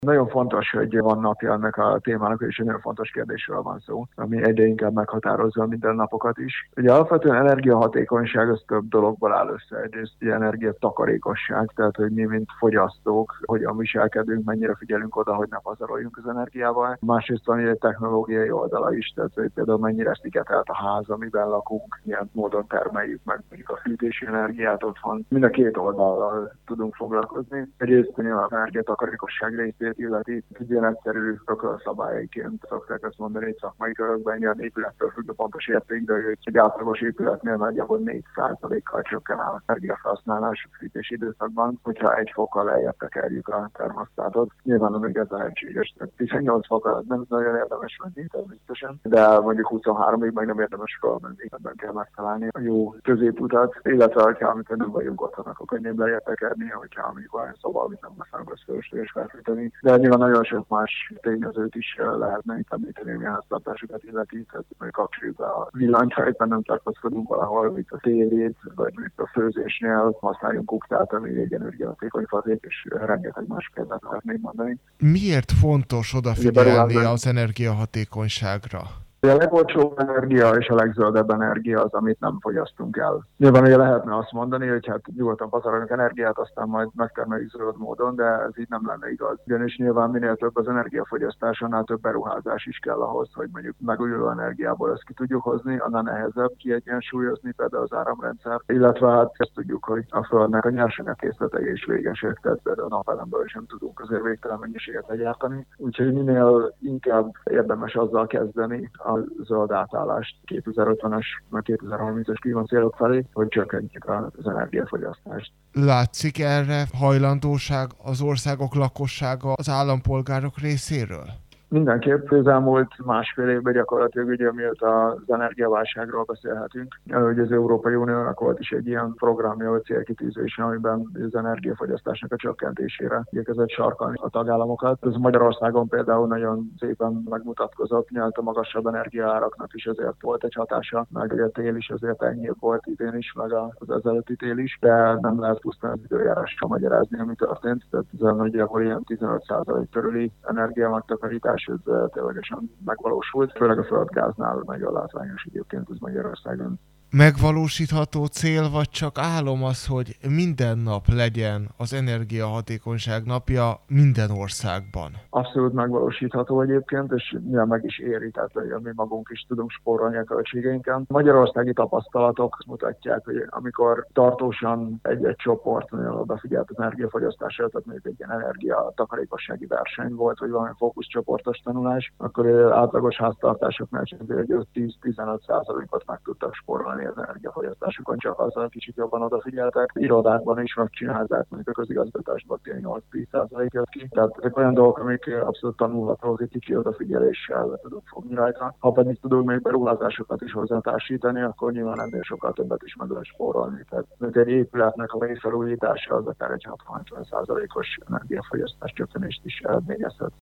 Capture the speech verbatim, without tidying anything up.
Nagyon fontos, hogy van napja ennek a témának, és egy nagyon fontos kérdésről van szó, ami egyre inkább meghatározza a mindennapokat is. Ugye alapvetően energiahatékonyság az több dologból áll össze. Egyrészt ugye energiatakarékosság, tehát hogy mi, mint fogyasztók, hogyan viselkedünk, mennyire figyelünk oda, hogy ne pazaroljunk az energiával. Másrészt van egy technológiai oldala is, tehát hogy például mennyire szigetelt a ház, amiben lakunk, milyen módon termeljük meg mondjuk a fűtési energiát otthon. Mind a két oldallal tudunk foglalkozni. Egyrészt az energiatakarékosság részét illeti, ilyen egyszerű szabályaiként szokták azt mondani, hogy szakmai körökben ilyen épülettől függ a pontos érték, de hogy egy átlagos épületnél nagyjából négy százalékkal csökken az energiafelhasználás a fűtési időszakban, hogyha egy fokkal lejjebb tekerjük a termosztátot. Nyilván nem igaz lehetséges, tizennyolc fokkal nem nagyon érdemes menni természetesen, de mondjuk huszonháromig meg nem érdemes felmenni, ebben kell megtalálni a jó középutat, illetve hogyha amikor nem vagyunk otthon, akkor könnyebb lejjebb tekerni, hogyha amikor olyan szoba, amit nem használunk, az fölösleges felfűteni. De nyilván nagyon sok más tényezőt is lehetne itt említeni, milyen háztartásokat illeti, tehát hogy kapcsoljuk a villanyt, ha éppen nem tartózkodunk valahol, mint a tévét, vagy mint a főzésnél használjunk kuktát, ami egy energiahatékony fazék, és rengeteg más példát lehetnék mondani. Miért fontos odafigyelni az energiahatékonyságra? A legolcsóbb energia és a legzöldebb energia az, amit nem fogyasztunk el. Nyilván ugye lehetne azt mondani, hogy hát nyugodtan pazarolunk energiát, aztán majd megtermeljük zöld módon, de ez így nem lenne igaz. Ugyanis nyilván minél több az energiafogyasztás, annál több beruházás is kell ahhoz, hogy mondjuk megújuló energiából ezt ki tudjuk hozni, annál nehezebb kiegyensúlyozni például az áramrendszer, illetve hát ezt tudjuk, hogy a Földnek a nyersanyagkészletei is végesek, tehát például a napelemből sem tudunk azért végtelen mennyiséget legyártani. Úgyhogy minél inkább érdemes azzal kezdeni a zöld átállást kétezer-ötvenes, meg kétezer-harmincas klímacélok felé, hogy csökkentjük az energiafogyasztást. Látszik erre hajlandóság az országok lakossága, az állampolgárok részéről? Mindenképp az elmúlt másfél évben gyakorlatilag ugye mióta az energiaválságról beszélhetünk, hogy az Európai Uniónak volt is egy ilyen programja, vagy célkitűzése, amiben az energiafogyasztásnak a csökkentésére igyekezett sarkalni a tagállamokat. Ez Magyarországon például nagyon szépen megmutatkozott, nyilván a magasabb energiaáraknak is azért volt egy hatása, meg a tél is azért enyhébb volt idén is, meg az ezelőtti tél is, de nem lehet pusztán az időjárással magyarázni, ami történt. Tehát ez nagyjából ilyen tizenöt százalék körüli energiamegtakarítás ez ténylegesen megvalósult, főleg a földgáznál nagyon látványos egyébként ez Magyarországon. Megvalósítható cél, vagy csak álom az, hogy minden nap legyen az energiahatékonyság napja minden országban? Abszolút megvalósítható egyébként, és nyilván meg is éri, tehát hogy mi magunk is tudunk spórolni a költségeinken. Magyarországi tapasztalatok mutatják, hogy amikor tartósan egy-egy csoport nagyon odafigyelt az energiafogyasztásra, tehát mondjuk egy ilyen energiatakarékossági verseny volt, vagy valami fókuszcsoportos tanulás, akkor átlagos háztartásoknál csak egy öt-tíz-tizenöt százalékot meg tudtak spórolni az energiafogyasztásukon, csak azzal kicsit jobban odafigyeltek. Irodákban is megcsinálták, mondjuk a közigazgatásban nyolc-tíz százalék jött ki. Tehát ezek olyan dolgok, amik abszolút tanulhatók, egy kicsi odafigyeléssel tudunk fogni rajta. Ha pedig tudunk még beruházásokat is hozzátársítani, akkor nyilván ennél sokkal többet is meg lehet spórolni. Tehát egy épületnek a megfelújítása az akár egy hatvan-hetven százalékos energiafogyasztás csökkenést is eredményezhet.